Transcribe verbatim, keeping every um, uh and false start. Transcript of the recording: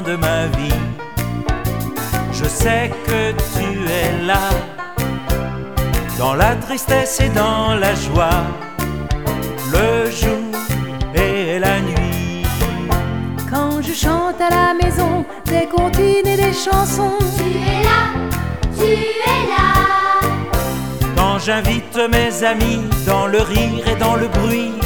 de ma vie. Je sais que tu es là, dans la tristesse et dans la joie, le jour et la nuit. Quand je chante à la maison des comptines et des chansons, tu es là, tu es là. Quand j'invite mes amis dans le rire et dans le bruit,